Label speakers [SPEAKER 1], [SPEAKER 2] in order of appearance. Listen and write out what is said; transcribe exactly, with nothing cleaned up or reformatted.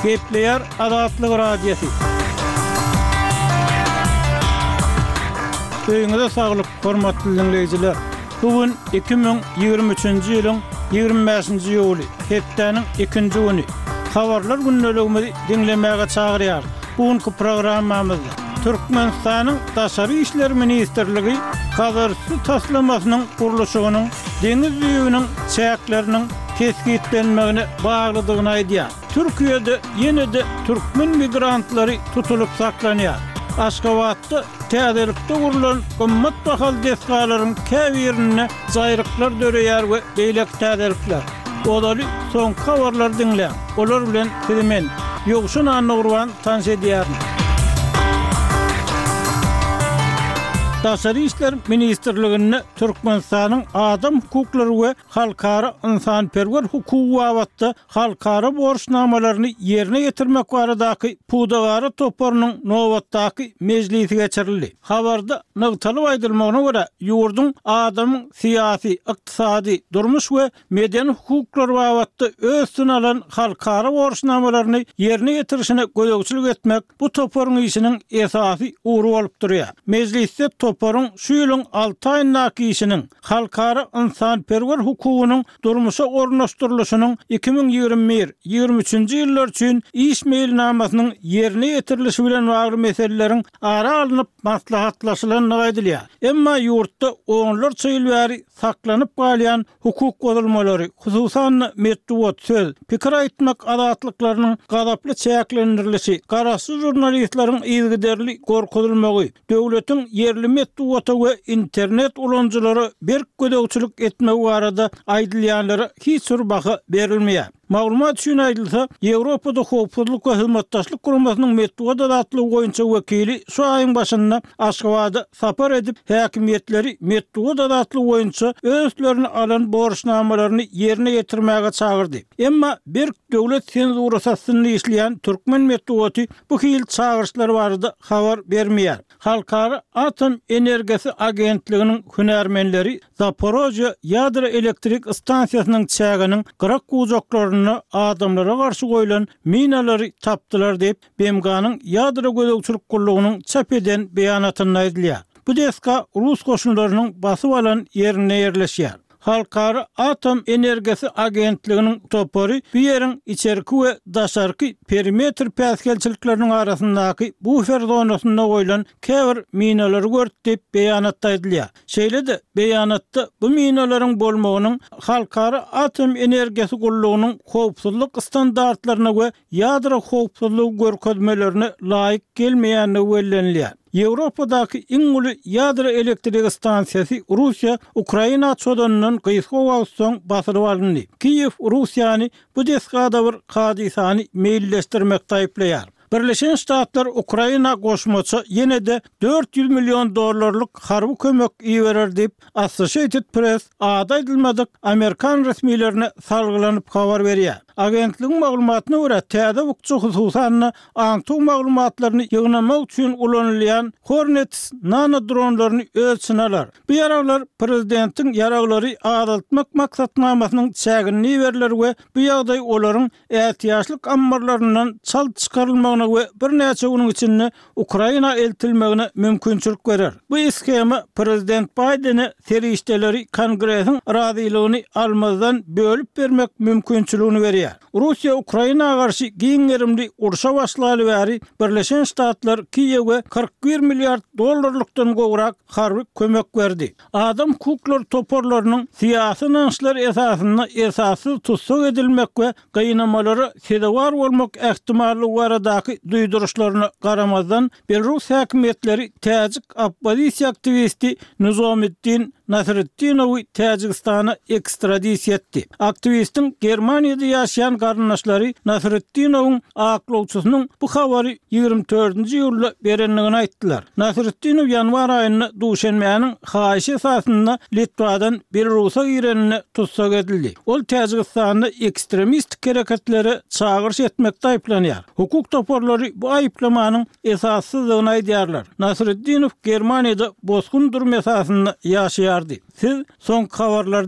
[SPEAKER 1] Gepleyer Azatlyk Radiosu. Öýüňize saglyk, hormatly dinleýijiler. Bugün iki bin ýigirme üçinji ýylyň ýigirme beşinji ýuly, hepdeniň ikinji güni. Habarlar günneligimizi dinlemäge çagyrýar. Bugünkü programmamyzda Türkmenistanyň Daşary işler ministrligi Kazarsu taslamasynyň kuruluşynyň deňiz ýüzüniň çäkleriniň keskitlenmegine baglydygyny aýdýar. Türkiýede ýene-de türkmen migrantlary tutulup saklanýar. Aşgabatda täzelikde gurulan gymmat bahal deskalaryň käbirine jaýryklar döreýär we beýlek täzelikler. Olaly soň habarlar dinleýär. Olar bilen Kirimen ýogşun anygurwan tanş edýär. Daşary işler ministrligine Türkmenistanyň adam hukuklary we halkara insanperwer hukuky wagtda halkara borçnamalaryny ýerine ýetirmek baradaky pudagary toparynyň nowatdaky mejlisi geçirildi. Habarda nagtaly aýdylmagyna görä ýurdun adamyň syýasy, ykdysady, durmuş we medeni hukuklary wagtda özsün alan halkara borçnamalaryny ýerine ýetirişine gödökçilik etmek bu toparyň işiniň esasy uğru bolup durýar. Mejlisde toparın şu ýylyň alty aýyndaky işiniň halkara insanperwer hukugynyň durmuşa ornaşdyrylýasynyň iki bin ýigirme bir ýigirme üçinji ýyllar üçin iş meýilnamasynyň ýerine ýetirilişi bilen bagly meseleleriň ara alınıp maslahatlaşylyny aýdylýar. Emma ýurtda onlarça ýyl bäri saklanyp galýan hukuk bozulmalary, hususan medeniýet, söz, pikir aýtmak azatlyklarynyň gadaply çäklendirilişi, garaşsyz jurnalistlaryň ýygyderli gorkutulmagy, döwletiň ýerli medeniýet we internet ulanjylary bir gödökçilik etmek barada aýdylýanlara hiç bir baha berilmeýär. Maglumat üçin aýdylsa, Ýewropada howpsuzlyk we hyzmatdaşlyk guramasynyň medeniýet adatlygy goýunça wekili şu aýyň başynda Aşgabatda sapar edip häkimetleri medeniýet adatlygy goýunça özlerini alan borçnamalaryny ýerine ýetirmäge çagyrdy. Emma bir döwlet senzurasyny işleýän türkmen medeniýeti bu hil çagyrşlar barada habar bermeýär. Halkara Atom Energiýasy Agentliginiň hünärmenleri Zaporojye ýadro elektrik stansiýasynyň çäginiň kırk gujaklaryny adamlara garşy goýulan minalary tapdylar diýip B M G'nyň ýadro gödökçilik gurulugynyň çap eden beýanatyny aýdylýar. Bu deska Rus goşunlarynyň basyp alan ýerine ýerleşýär. Halkara Atom Energiýasy Agentliginiň topary bu ýeriň içerki we daşarky perimetr päsgelçilikleriniň arasyndaky bufer zonasyna goýulan käbir minalary gördi diýip beýanatda aýdylýar. Şeýle-de beýanatda bu minalaryň bolmagynyň halkara atom energiýasy gurulugynyň howpsuzlyk standartlaryna we ýadro howpsuzlygy görkezmelerine laýyk gelmeýänligi bellenilýär. Ýewropadaky iň uly ýadro elektrik stansiýasy Russiýa Ukraina çodanynyň gysga soň basyryp alındy. Kiýew Russiýany bu deskada bir hadisany meýilleşdirmekde aýplaýar. Birleşen Ştatlar Ukraina goşmaça ýene-de dört yüz milyon dollarlyk harby kömek iýerer diýip Associated Press ada edilmedik Amerikan resmiýetlerine salgylanyp habar berýär. Agentligiň maglumatyna görä täze wukçy hususan antu maglumatlaryny ýygnamak üçin ulanylýan Hornet nano dronlaryny ölçüneler. Bu ýaraglar prezidentiň ýaraglary azaltmak maksatnamasynyň çägini berler we bu ýagdaý olaryň ähtiýaçlyk ammarlaryndan çal çykarylmagyna we bir näçe günüň içinde Ukraina eltilmegine mümkinçilik berer. Bu skema prezident Biden'e serişdeleri Kongresiň razylygyny almazdan bölüp bermek mümkinçiligini berýär. Russiýa Ukraina garşy giňerimli urşa başlaly bäri Birleşen Ştatlar Kiýewе kırk bir milyard dollarlykdan gowrak harby kömek berdi. Adam hukuklary toparlarynyň syýasy naňşlar esasyna esasy tutsak edilmek we gynamalara sebäp bolmak ähtimalligi baradaky duýduruşlaryna garamazdan Belarus häkimetleri täzik oppozisiýa aktivisti Nizomiddin Nasreddinowy Täjikistana ekstradisiýa etdi. Aktivistin Germaniýada ýaşaýan garyndaşlary Nasreddinowyň aklawçysynyň bu habary ýigirme dördünji ýylda berenligini aýtdylar. Nasreddinow ýanwar aýyna duşanmaýanyň haýşy esasynda Litwadan Belarusa girenine tutsak edildi. Ol Täjikistanda ekstremistik hereketlere çağırış etmekde aýplanýar. Hukuk toparlary bu aýplamanyň esassyzlygyny aýdýarlar. Nasreddinow Germaniýada bozgun durma esasynda ýaşaýardy. Siz son habarlar